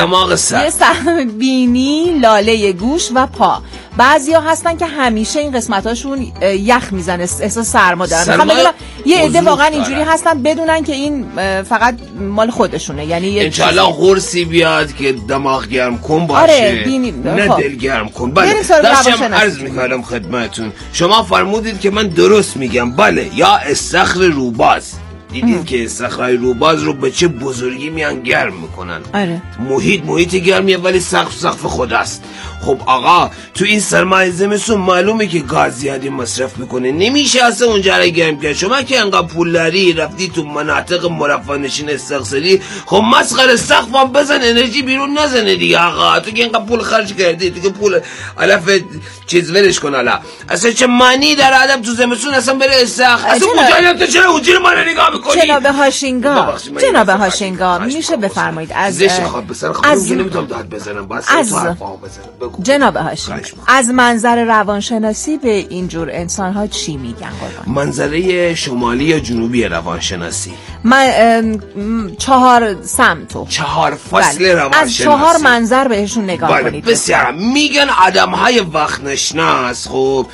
دماغ سر، یه سهم بینی، لاله گوش و پا. بعضیا هستن که همیشه این قسمتاشون یخ میزنه، احساس سرما دارن. میخوام بگم یه عده واقعا اینجوری هستن بدونن که این فقط مال خودشونه، یعنی انشالله قرصی بیاد که دماغ گرم کن باشه. آره نه دل گرم کن. بله داشتم عرض میکردم خدمتون، شما فرمودید که من درست میگم. بله، یا استخر روباز. دیدین که استخرهای روباز رو به چه بزرگی میان گرم میکنن. آره. محیط گرمیه ولی سقف خداست. خب آقا تو این سرمای زمستون معلومه که گاز زیادی مصرف میکنه، نمیشه اصلا اونجا رو گرم کرد. شما که انقدر پول داری رفتی تو مناطق مرفه نشین استقصالی، خب مسخره سقف هم بزن، انرژی بیرون نزنه دیگه. آقا تو که انقدر پول خرج کردی، تو که پول علف چیز ولش کن. حالا اصلا چه معنی در آدم تو زمستون اصلا بره استخر؟ اصلا اونجا تو چرا اونجوری ما رو نگاه میکنی؟ جناب هاشنگا میشه بفرمایید از نمیتونم داد بزنم، بس تو حرفا بزنم. جناب هاشمی، از منظر روانشناسی به اینجور انسان‌ها چی میگن قربان؟ منظره شمالی یا جنوبی روانشناسی؟ من 4 سمتو 4 فصل روانشناسی از 4 منظر بهشون نگاه کنید. بسیار میگن آدم‌های وقت نشناس. خب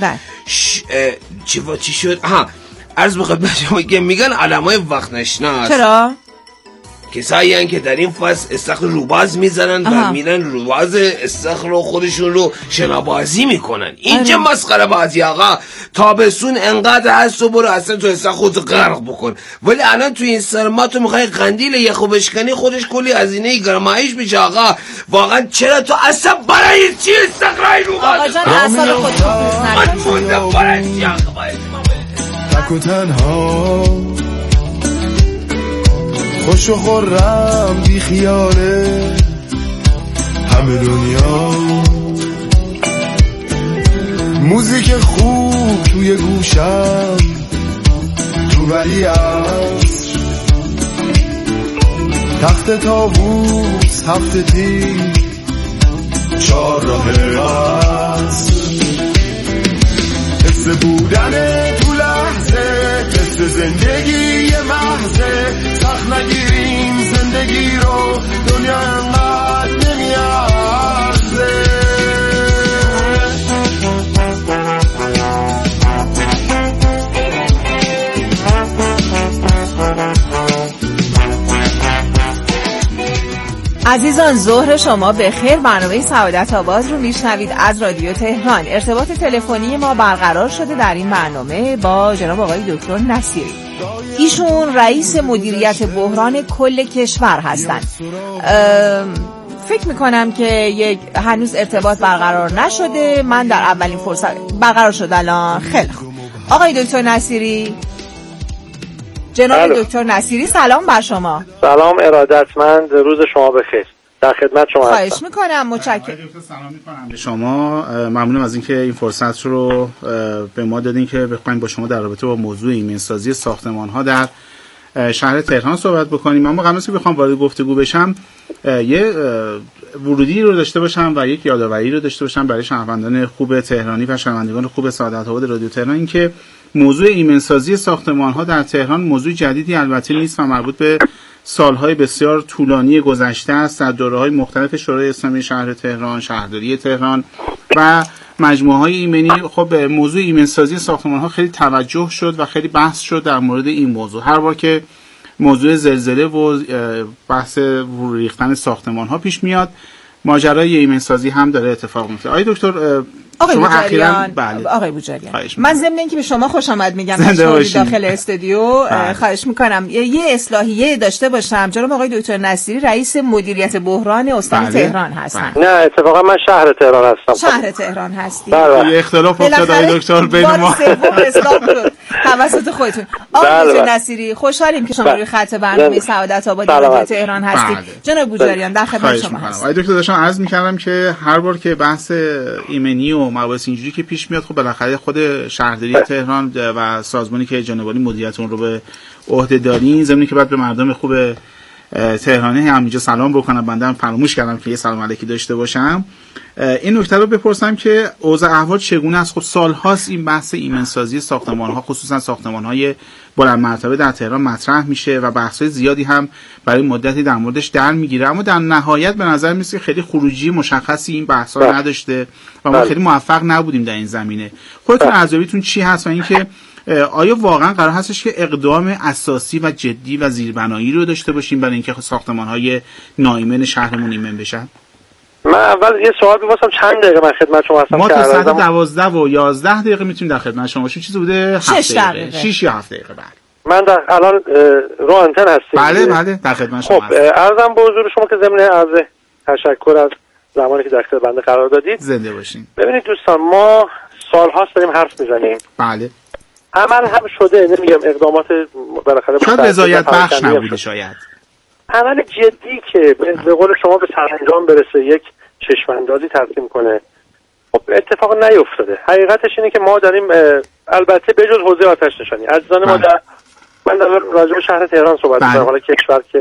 چی شد؟ عرض به خدمت شما که میگن آدم‌های وقت نشناس. چرا؟ کسایی هن که در این فصل استخر روباز میزنن و میرن روباز استخر رو خودشون رو شنابازی میکنن. اینجا مسخره بازی آقا. تابستون انقدر هست و برو اصلا تو استخر خودت غرق بکن، ولی الان تو این سرما تو میخوای قندیل یخو بشکنی، خودش کلی هزینه گرمایش میشه آقا. واقعا چرا تو اصلا برای چی استخرای روباز؟ آقا جان اصلا خودت من برای چی آقا؟ تک و تنها خوش و خورم بی خیاله همه دنیا، موزیک خوب توی گوشم تو ولی عصر، تخت تابوس هفته تیر 4 راه عصر، حس بودن تو لحظه، حس زندگی محضه، سخت نگیریم زندگی رو، دنیا انقدر نمیارزه. عزیزان ظهر شما به خیر. برنامه سعادت آباد رو میشنوید از رادیو تهران. ارتباط تلفنی ما برقرار شده در این برنامه با جناب آقای دکتر نصیری. ایشون رئیس مدیریت بحران کل کشور هستند. فکر میکنم که هنوز ارتباط برقرار نشده. من در اولین فرصت برقرار شد الان. خیلی خوب. آقای دکتر نصیری، جناب دکتر نصیری، سلام بر شما. سلام ارادتمند، روز شما بخیر. در خدمت شما هستم. خواهش میکنم، متشکرم. سلام میکنم به شما. ممنونم از اینکه این فرصت رو به ما دادین که بخوایم با شما در رابطه با موضوع ایمنسازی ساختمان‌ها در شهر تهران صحبت بکنیم. اما قبل از اینکه بخوام وارد گفتگو بشم، یه ورودی رو داشته باشم و یک یادآوری رو داشته باشم برای شهروندان خوب تهرانی و شنوندگان خوب سعادت آباد رادیو تهران، این که موضوع ایمنسازی ساختمان‌ها در تهران موضوع جدیدی البته نیست و مربوط به سالهای بسیار طولانی گذشته است. در دوره‌های مختلف شورای اسلامی شهر تهران، شهرداری تهران و مجموعه‌های ایمنی، خب موضوع ایمنسازی ساختمان‌ها خیلی توجه شد و خیلی بحث شد در مورد این موضوع. هر بار که موضوع زلزله و بحث ریختن ساختمان‌ها پیش میاد، ماجرای ایمنسازی هم داره اتفاق میفته. آقای دکتر، شما اخیراً آقای بوجریان، من ضمن اینکه به شما خوش آمد میگم داخل استودیو، خواهش میکنم یه اصلاحیه داشته باشم. جناب آقای دکتر نصیری رئیس مدیریت بحران استان تهران هستن. نه اتفاقا من شهر تهران هستم. شهر تهران هستی؟ بله. اختلاف افتاد آقای دکتر بین ما. اصلاح شد توسط خودتون. آقای دکتر نصیری، خوشحالیم که شما روی خط برنامه سعادت آباد رادیو تهران هستید. جناب بوجریان در خدمت شما هستم. آقای دکتر داشتم عرض می‌کردم که هر بار که بحث ایمنی و مباحث اینجوری که پیش میاد، خب بالاخره خود شهرداری تهران و سازمانی که جناب عالی مدیریت اون رو به عهده دارین، زمینی که بعد به مردم خوب تهرانی هم اینجا سلام بکنم. بنده فراموش کردم که یه سلام علیکی داشته باشم. این نکته رو بپرسم که اوضاع احوال چگونه است؟ خب سال‌هاست این بحث ایمن‌سازی ساختمان‌ها، خصوصا ساختمان‌های بلند مرتبه در تهران مطرح میشه و بحث‌های زیادی هم برای مدتی در موردش در میگیره، اما در نهایت به نظر میاد که خیلی خروجی مشخصی این بحث‌ها نداشته و ما خیلی موفق نبودیم در این زمینه. خودتون ارزیابیتون چی هست و اینکه آیا واقعا قرار هستش که اقدام اساسی و جدی و زیربنایی رو داشته باشیم برای اینکه ساختمان‌های ناایمن شهرمون ایمن بشن؟ من اول یه سوال می‌پرسم، چند دقیقه من خدمت شما هستم؟ ما تا ساعت 12 و 11 دقیقه میتونیم در خدمت شما باشیم. چیزی بوده 6 دقیقه 6 یا 7 دقیقه. بله من در الان رو آنتن هستیم. بله در خدمت شما هستم. خب عرضم به حضور شما که ضمن عرض تشکر از زمانی که در اختیار بنده قرار دادید. زنده باشین. ببینید دوستان، ما سال‌هاست داریم حرف میزنیم. بله. عمل هم شده، نمیگم اقدامات بالاخره شاید رضایت بخش نبوده، شاید عمل جدی که به قول شما به سرانجام برسه، یک چشم‌اندازی ترسیم کنه، خب اتفاق نیفتاده. حقیقتش اینه که ما داریم البته به جز حوزه آتش نشانی عزیزان ما من در راجع به شهر تهران صحبت می‌کنم، حالا کشور که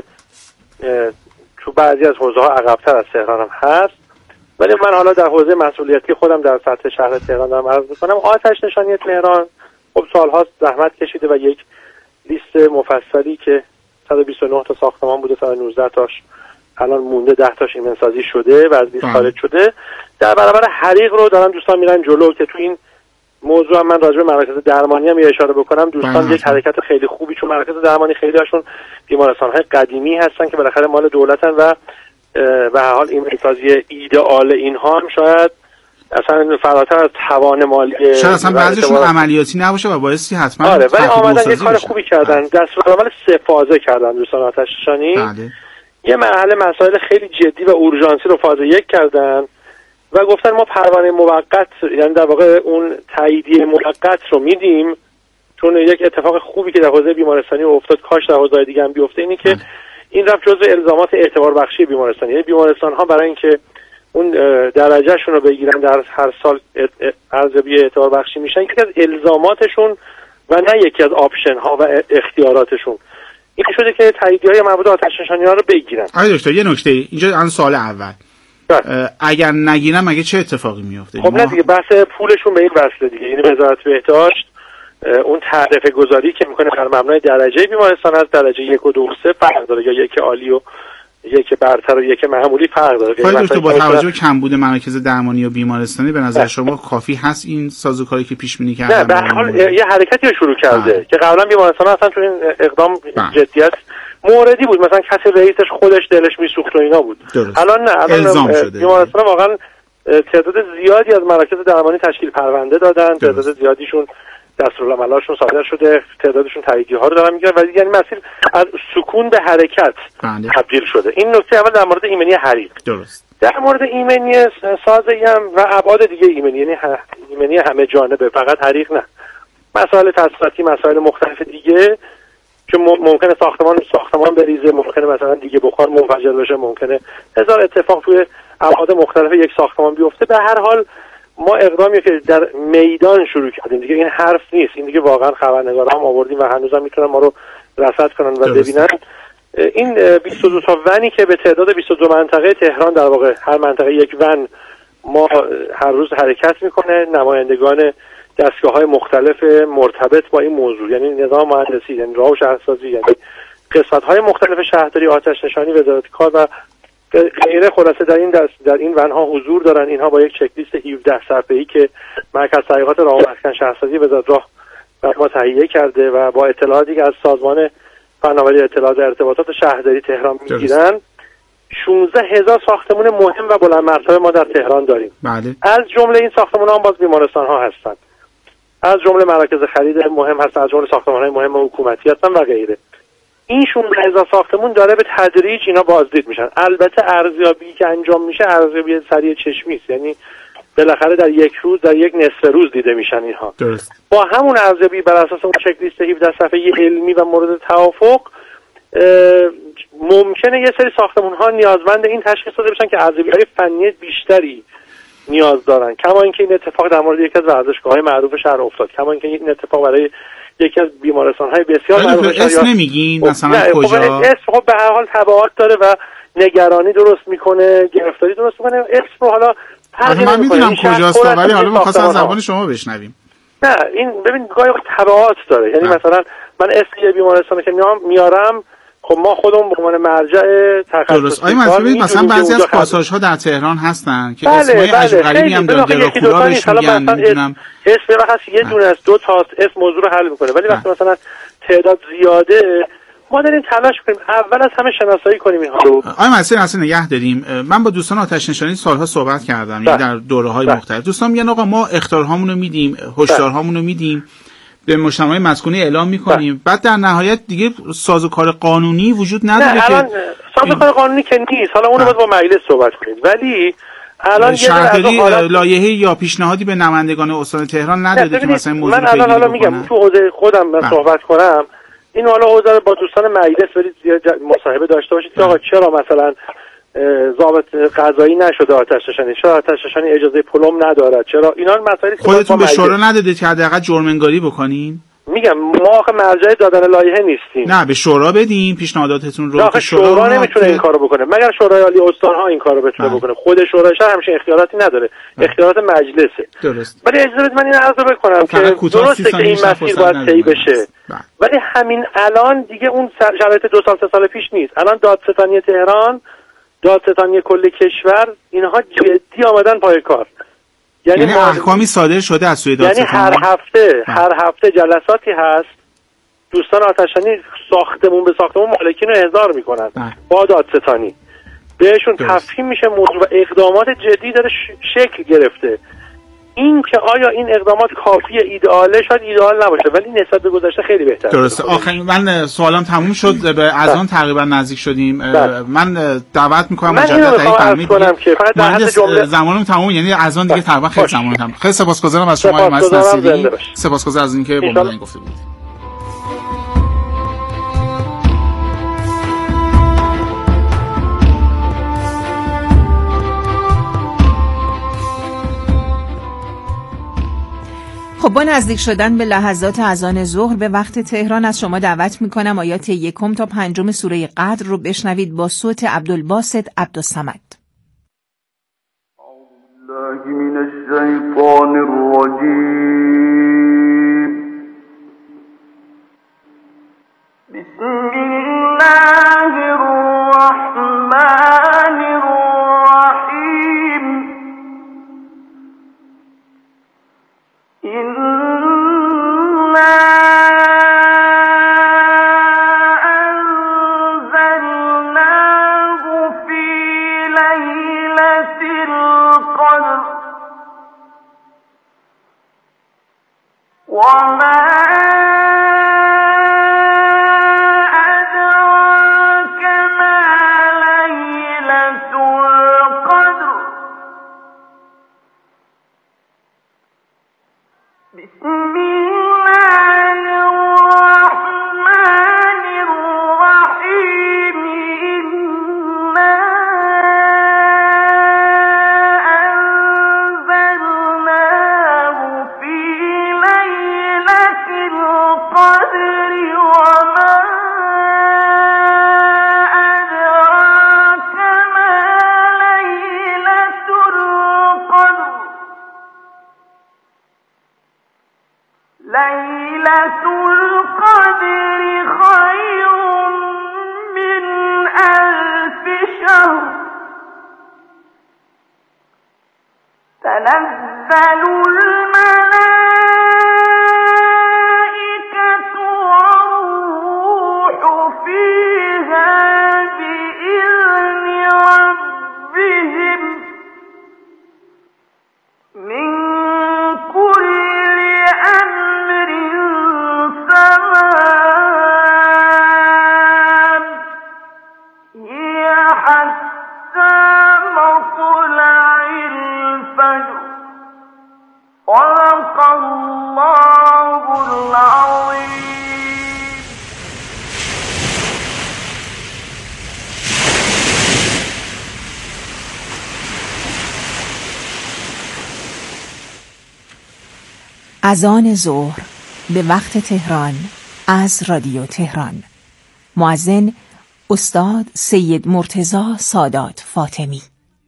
تو بعضی از حوزه‌ها عقب‌تر از تهران هم هست، ولی من حالا در حوزه مسئولیتی خودم در سطح شهر تهران دارم عرض می‌کنم. آتش نشانی تهران خب سال‌هاست زحمت کشیده و یک لیست مفصلی که 129 تا ساختمان بوده، 119 تاش الان مونده، 10 تاش ایمن‌سازی شده و از لیست خارج شده. در برابر حریق رو دارن دوستان میرن جلو که تو این موضوع هم من راجع به مراکز درمانی هم اشاره بکنم. دوستان یک حرکت خیلی خوبی، چون مراکز درمانی خیلی هاشون بیمارستان‌های قدیمی هستن که بالاخره مال دولتن و به هر حال ایمن‌سازی ایدئال اینها هم شاید اصلا فراتر از توان مالی، شاید اصلا بعضیشون عملیاتی نباشه و بایستی حتما ولی آمدن یک کار خوبی کردن. دستورالعمل 3 فازه کردن دوستان آتش نشانی. یه مرحله مسائل خیلی جدی و اورژانسی رو فاز 1 کردن و گفتن ما پروانه موقت، یعنی در واقع اون تاییدیه موقت رو میدیم، چون یک اتفاق خوبی که در حوزه بیمارستانی افتاد، کاش در حوزه‌های دیگه هم بیفته، اینی که این رفت جزء الزامات اعتبار بخشی بیمارستانی. یعنی بیمارستان‌ها برای اینکه اون درجهشون رو بگیرن در هر سال ارزیابی اعتبار بخشی میشن، یکی از الزاماتشون و نه یکی از آپشن ها و اختیاراتشون این شده که تاییدیه‌های مربوط آتش نشانی‌ها رو بگیرن. آقای دکتر یه نکته اینجا الان سوال اول، اگر نگیرن مگه چه اتفاقی میفته؟ خب نه دیگه، بحث پولشون به این وصله دیگه. یعنی وزارت بهداشت اون تعرفه گذاری که میکنه بر مبنای درجه بیمارستان از درجه 1 و 2 و 3 فرق داره، یا یک عالی و یک برتر و یک معمولی فرق داره. خیلی تو با توجه به کمبود مراکز درمانی و بیمارستانی به نظر شما کافی هست این سازوکاری که پیش بینی کردن؟ نه، به هر حال یه حرکتی رو شروع کرده که قبلا بیمارستان اصلا تو این اقدام جدیت موردی بود، مثلا کسی رئیسش خودش دلش میسوخت و اینا بود. الان نه، الان بیمارستان واقعا تعداد زیادی از مراکز درمانی تشکیل پرونده دادن، تعداد زیادیشون دستورالعملاشون صادر شده، تعدادشون تاییدیه‌ها رو دارن میگیرن و یعنی مسیر از سکون به حرکت تبدیل شده. این نکته اول در مورد ایمنی حریق. درست. در مورد ایمنی سازی هم و ابعاد دیگه ایمنی، یعنی ایمنی همه جانبه، فقط حریق نه، مسائل تصفیاتی، مسائل مختلف دیگه که ممکنه ساختمان بریزه، ممکنه مثلا دیگه بخار منفجر بشه، ممکنه هزار اتفاق توی ابعاد مختلف یک ساختمان بیفته. به هر حال ما اقدامی که در میدان شروع کردیم دیگه، این حرف نیست، این دیگه واقعا خبرنگارا هم آوردیم و هنوزم میتونن ما رو رصد کنن و ببینن. این 22 تا ونی که به تعداد 22 منطقه تهران، در واقع هر منطقه یک ون ما هر روز حرکت میکنه، نمایندگان دستگاه‌های مختلف مرتبط با این موضوع، یعنی نظام مهندسی، یعنی راه و شهرسازی، یعنی قسمت‌های مختلف شهرداری، آتش نشانی، وزارت کار و غیره، خلاصه در این ونها حضور دارن. اینها با یک چک لیست 17 صفحه‌ای که مرکز تحقیقات راه و مسکن شهرسازی وزارت راه بر ما تهیه کرده و با اطلاعاتی که از سازمان فناوری اطلاعات ارتباطات شهرداری تهران میگیرن، 16000 ساختمان مهم و بلند مرتبه ما در تهران داریم. بله. از جمله این ساختمان ها باز بیمارستان ها هستند، از جمله مراکز خرید مهم هستند، از جمله ساختمان های مهم حکومتی هستند و غیره. این 16000 ساختمون داره به تدریج اینا بازدید میشن. البته ارزیابی که انجام میشه ارزیابی سریع چشمی است، یعنی بالاخره در یک روز، در یک نصف روز دیده میشن اینها. درست. با همون ارزیابی بر اساس اون چک لیست 17 صفحه‌ای علمی و مورد توافق ممکنه یه سری ساختمون ها نیازمند این تشخیص داده بشن که ارزیابی‌های فنی بیشتری نیاز دارن. کما اینکه این اتفاق در مورد یکی از ورزشگاه‌های معروف شهر افتاد، کما اینکه این اتفاق برای یکی از بیمارستان‌های بسیار معروف. اسم نمیگین مثلا کجا؟ اسم خب به هر حال تبعات داره و نگرانی درست میکنه، گرفتاری درست میکنه. اسم رو حالا من میدونم کجاست ولی حالا می‌خواستم از زبان شما بشنویم. نه این ببین گاهی تبعات داره، یعنی مثلا من اسم یه بیمارستانی که میارم، خب ما خودمون به عنوان مرجع تخصصی درست. مثلا بعضی از پاساژها در تهران هستن که اسمای عجیب غریبی هم داره، دراکولاش میگن، نمیدونم اسم وقتی یه دونه از دو تا اسم موضوع رو حل میکنه، ولی وقتی مثلا تعداد زیاده ما داریم تلاش کنیم اول از همه شناسایی کنیم اینها رو. اصلا نگه داریم. من با دوستان آتش نشانی سالها صحبت کردم، یعنی در دوره‌های مختلف. دوستان میگن آقا ما اخطارهامون رو میدیم، هشدارهامون رو میدیم، به مجتمع مسکونی اعلام میکنیم، بعد در نهایت دیگه سازوکار قانونی وجود نداره که سازوکار قانونی که نیست. حالا اونو باید با مجلس صحبت کنیم، ولی الان شهرداری لایحه‌ای یا پیشنهادی به نمایندگان استان تهران نداده که مثلا موضوع من الان حالا میگم تو حوزه خودم صحبت کنم، این حالا حوزه با دوستان مجلس برید مصاحبه داشته باشید که آقا چرا مثلا ضابط قضایی نشده آتش نشانی، چرا آتش نشانی اجازه پلم نداره، چرا اینا مسائلی خودتون به شورا ندادید که حداقل جرم انگاری بکنین؟ میگم ما آخه مرجع دادن لایحه نیستیم. نه به شورا بدین پیشنهاداتتون رو. آخه شورا نمیتونه این کارو بکنه مگر شورای عالی استان‌ها این کارو بتونه بکنه. خود شورای شهر همچین اختیاراتی نداره، اختیارات مجلسه. درست. ولی اجازه بدید من این عرض بکنم که درسته که این مسیر باید طی بشه، ولی همین الان دیگه اون شرایط 2 سال 3 سال پیش نیست. الان دادستانی تهران، دادستانی کل کشور، اینها جدی آمدن پای کار. یعنی احکامی صادر شده از سوی دادستان. یعنی هر هفته جلساتی هست، دوستان آتش‌نشانی ساختمون به ساختمون مالکین رو احضار میکنن با دادستانی، بهشون تفهیم میشه موضوع و اقدامات جدی داره شکل گرفته. این که آیا این اقدامات کافیه، ایدئاله، شاید ایدئال نباشه ولی نسبت به گذشته خیلی بهتره. درسته. آخرین من سوالم تموم شد، به اذان تقریبا نزدیک شدیم. من دعوت میکنم مجدد زمانم تموم، یعنی اذان دیگه تقریبا خیلی زمان تموم. خیلی سپاسگزارم از شما آقای نصیری، سپاسگزارم از اینکه با من گفته بودید. خب با نزدیک شدن به لحظات اذان ظهر به وقت تهران از شما دعوت میکنم آیات 1 تا 5 سوره قدر رو بشنوید با صوت عبدالباسط عبدالصمد. الله من الشیطان الرجیم. بسم الله الرحمن الرحیم. اذان ظهر به وقت تهران از رادیو تهران. مؤذن استاد سید مرتضی سادات فاطمی.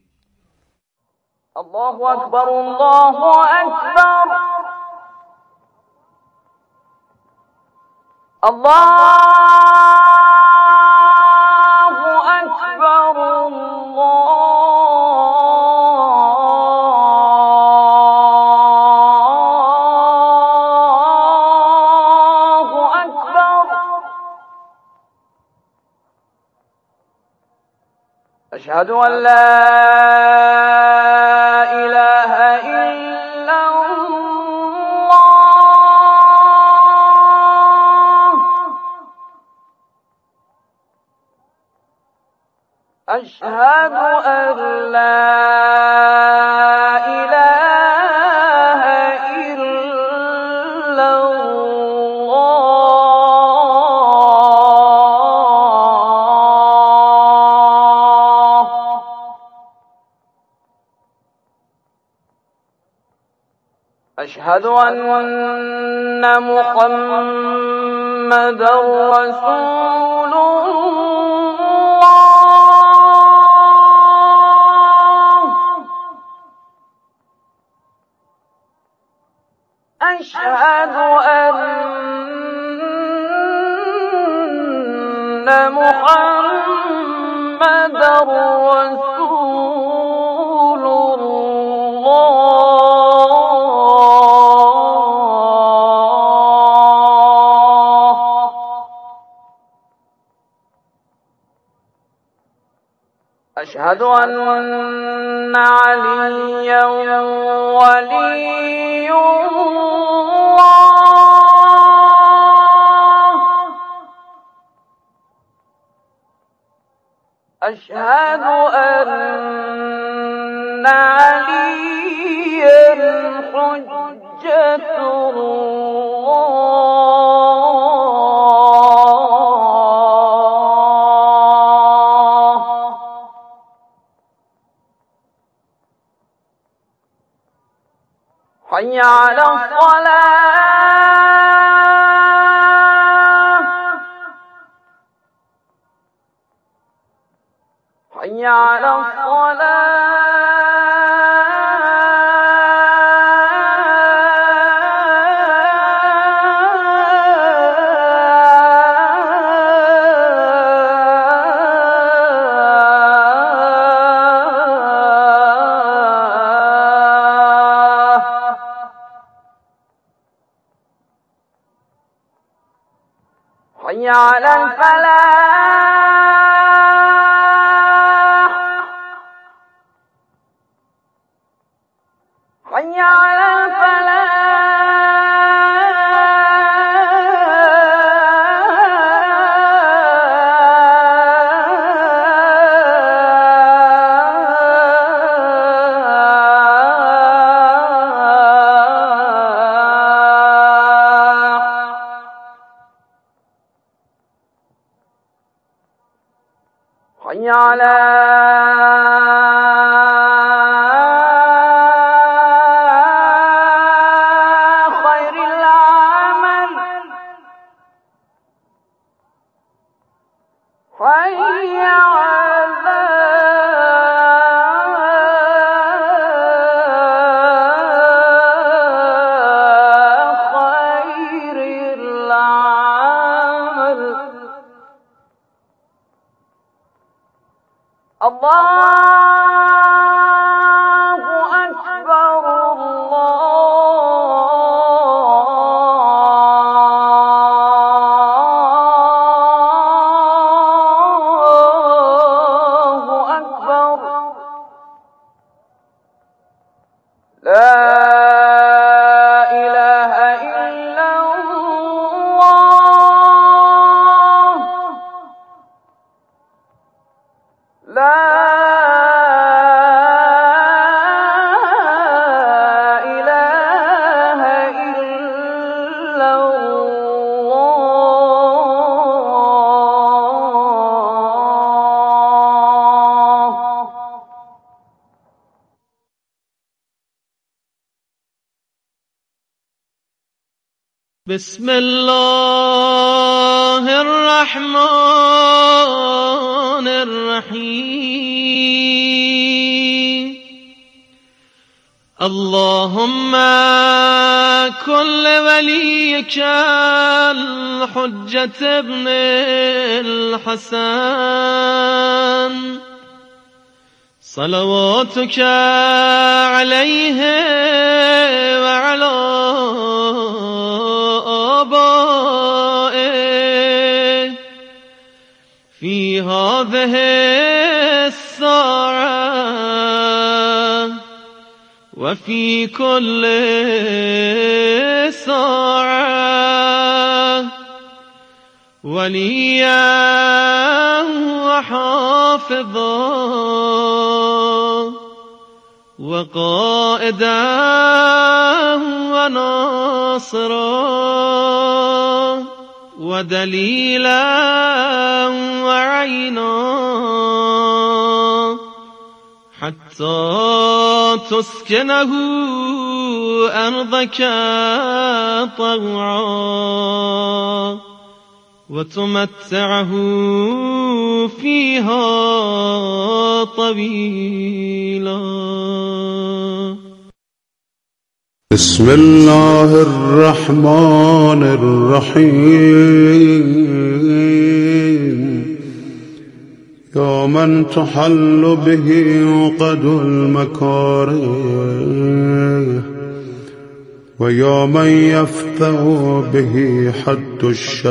الله اکبر الله اکبر الله أشهد أن لا إله إلا الله أشهد أن لا إله إلا أشهد أن محمدا رسول الله أشهد أن محمدا رسول الله أشهد أن عليا ولي الله أشهد أن عليا حجة حي على الصلاة حي على حي على الفلاح حي على حي على خير العمل حي على خير العمل الله أكبر الله أكبر لا إله إلا الله لا إله إلا الله بسم الله الرحمن الرحیم اللهم كل وليك الحجة ابن الحسن صلواتك عليه وعلى آبائه في هذه الساعة وفي كل ساعة وليا وحافظا وقائدا وناصرا ودليلا وعينا حتى تسكنه أرضك طوعا وتمتعه فيها طويلا. بسم الله الرحمن الرحيم يا من تحل به عقد المكاره ويا من يفتح به حد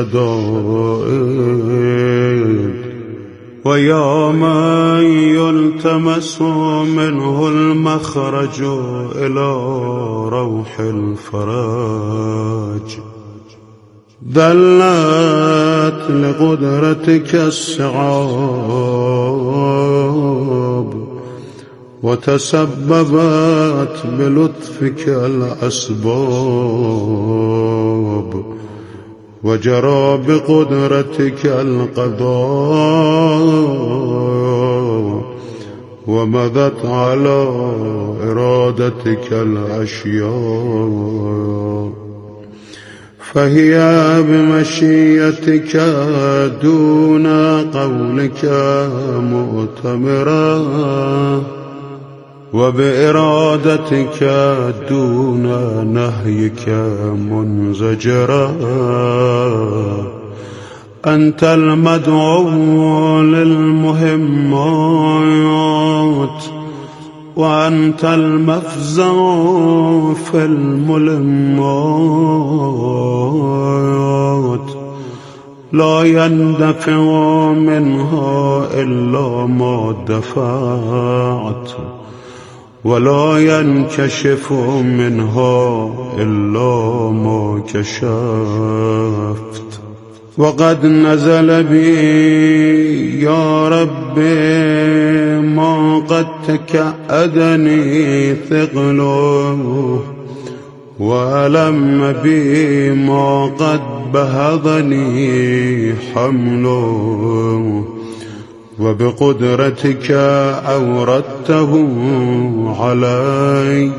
الشدائد ويا من يلتمس منه المخرج إلى روح الفرج دلت لقدرتك الصعاب وتسببت بلطفك الأسباب وجرى بقدرتك القضاء ومضت على إرادتك الأشياء فهي بمشيتك دون قولك مؤتمرة وبإرادتك دون نهيك منزجرا أنت المدعو للمهمات وأنت المفزع في الملمات لا يندفع منها إلا ما دفعت ولا ينكشف منها إلا ما كشفت وقد نزل بي يا ربي ما قد تكأدني ثقله وألم بي ما قد بهضني حمله وبقدرتك أوردته علي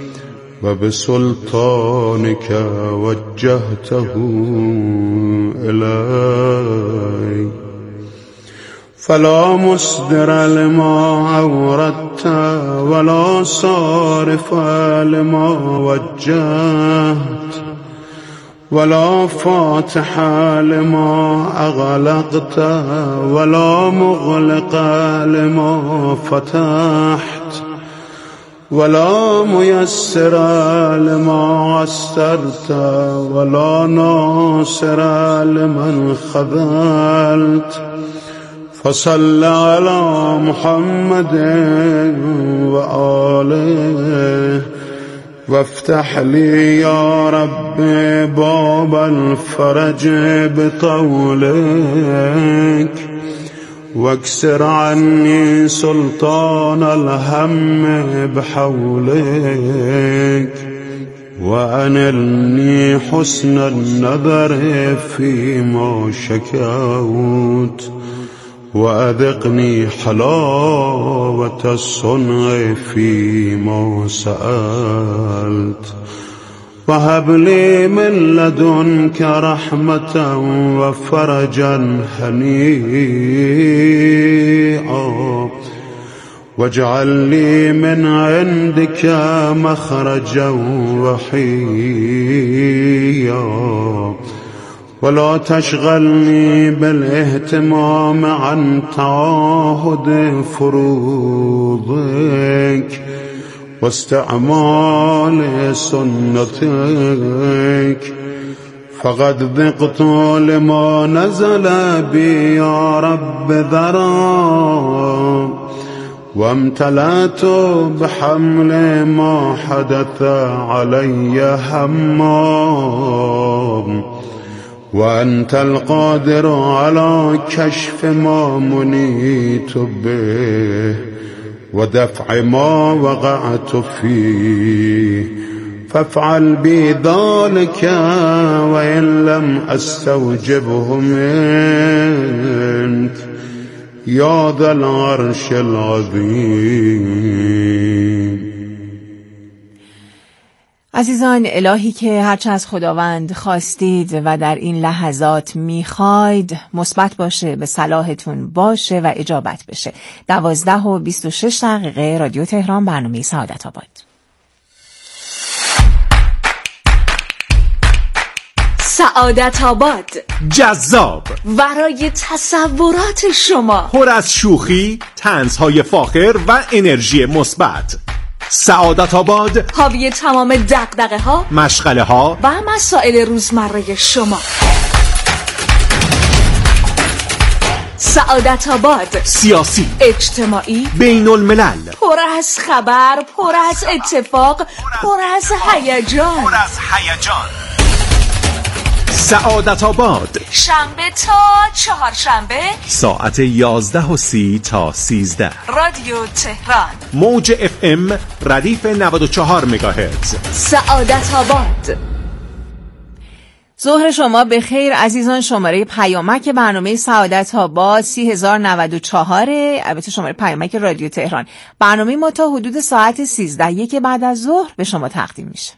وبسلطانك وجهته إلي فلا مصدر لما أوردت ولا صارف لما وجهت ولا فاتح لما أغلقت ولا مغلق لما فتحت ولا ميسر لما عسرت ولا ناصر لمن خذلت فصل على محمد وآله وافتح لي يا رب باب الفرج بطولك واكسر عني سلطان الهم بحولك وأنلني حسن النظر فيما شكوت وأذقني حلاوة الصنع فيما سألت وهب لي من لدنك رحمة وفرجا هنيئا واجعل لي من عندك مخرجا وحيا ولا تشغلني بالاهتمام عن تعاهد فروضك واستعمال سنتك فقد ذقت لما نزل بي يا رب ذرا وامتلأت بحمل ما حدث علي هما وأنت القادر على كشف ما منيت به ودفع ما وقعت فيه فافعل بي ذلك وإن لم أستوجبه منك یا ذا العرش العظیم. عزیزان، الهی که هرچه از خداوند خواستید و در این لحظات میخواید مثبت باشه، به صلاحتون باشه و اجابت بشه. 12:26 رادیو تهران، برنامه سعادت آباد. سعادت آباد، جذاب، ورای تصورات شما، پر از شوخی، طنزهای فاخر و انرژی مثبت. سعادت آباد حاوی تمام دغدغه ها، مشغله ها و مسائل روزمره شما. سعادت آباد، سیاسی، اجتماعی، بین الملل، پر از خبر، پر از اتفاق، پر از هیجان. سعادت آباد، شنبه تا چهارشنبه ساعت 11:30 تا 13. رادیو تهران، موج FM ردیف 94 مگاهرتز. سعادت آباد. ظهر شما به خیر عزیزان. شماره پیامک برنامه سعادت آباد 3094. البته شماره پیامک رادیو تهران. برنامه ما تا حدود ساعت 13 بعد از ظهر به شما تقدیم میشه.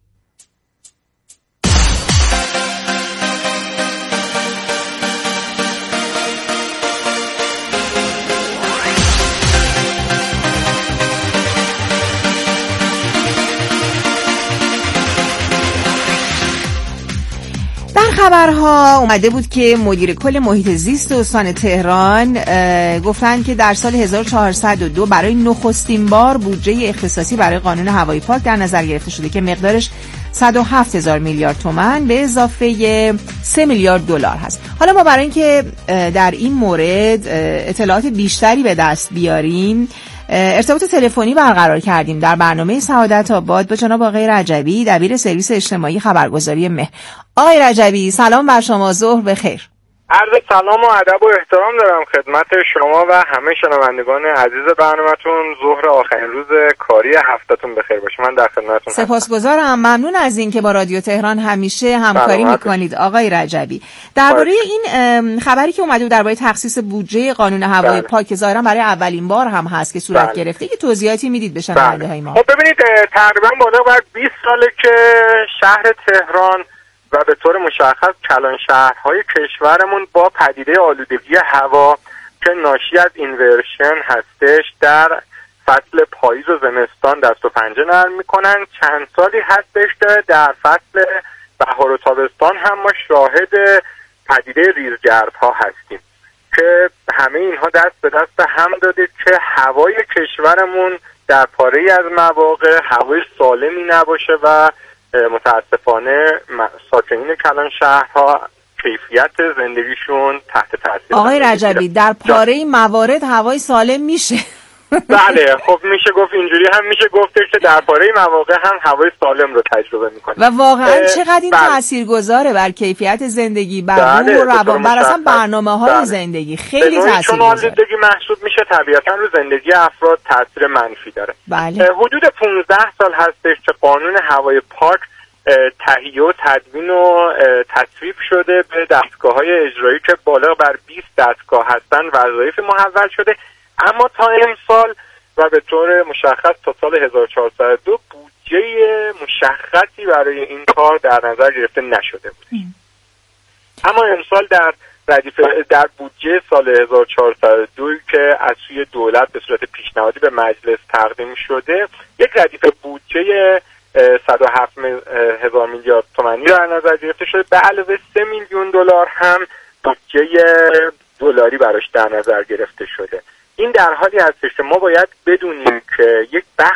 خبرها اومده بود که مدیر کل محیط زیست استان تهران گفتن که در سال 1402 برای نخستین بار بودجه اختصاصی برای قانون هوایی پاک در نظر گرفته شده که مقدارش 107,000 میلیارد تومان به اضافه 3 میلیارد دلار هست. حالا ما برای اینکه در این مورد اطلاعات بیشتری به دست بیاریم ارتباط تلفنی برقرار کردیم در برنامه سعادت آباد با جناب آقای رجبی، دبیر سرویس اجتماعی خبرگزاری مهر. آقای رجبی، سلام بر شما، ظهر بخیر. عرض سلام و ادب و احترام دارم خدمت شما و همه شنوندگان عزیز برنامه‌تون. ظهر آخرین روز کاری هفته‌تون بخیر باشه. من در خدمتتون هستم. سپاسگزارم، ممنون از این که با رادیو تهران همیشه همکاری میکنید آقای رجبی. درباره این خبری که اومده درباره تخصیص بودجه قانون هوای پاک که ظاهرا برای اولین بار هم هست که صورت گرفته، که توضیحاتی میدید به شنونده‌های ما؟ خب ببینید، تقریبا بالا بر 20 ساله که شهر تهران و به طور مشخص کلان شهرهای کشورمون با پدیده آلودگی هوا که ناشی از اینورشن هستش در فصل پاییز و زمستان دست و پنجه نرم میکنن. چند سالی هستش که در فصل بهار و تابستان هم ما شاهد پدیده ریزگردها هستیم که همه اینها دست به دست هم داده که هوای کشورمون در پاره‌ای از مواقع هوای سالمی نباشه و متاسفانه ساکنین کلان شهرها کیفیت زندگیشون تحت تاثیر. آقای رجبی، در پاره موارد هوای سالم میشه. بله، خب میشه گفت اینجوری هم میشه گفتش که در پاره مواقع هم هوای سالم رو تجربه میکنیم و واقعا چقدر این تاثیرگذاره بر کیفیت زندگی، بر روح و روان، بر اصلا برنامه‌های زندگی. خیلی تاثیرگذاره. چون آلودگی محسوب میشه طبیعتا رو زندگی افراد تاثیر منفی داره. بله. حدود 15 سال هستش که قانون هوای پاک تهیه و تدوین و تصویب شده به دستگاه‌های اجرایی که بالا بر 20 دستگاه هستن وظایف محول شده، اما تا امسال و به طور مشخص تا سال 1402 بودجه مشخصی برای این کار در نظر گرفته نشده بود. اما امسال در بودجه سال 1402 که از سوی دولت به صورت پیشنهادی به مجلس تقدیم شده، یک ردیف بودجه 107,000 میلیارد تومانی در نظر گرفته شده. به علاوه 3 میلیون دلار هم بودجه دلاری براش در نظر گرفته شده. این در حالی هستش که ما باید بدونیم که یک بخش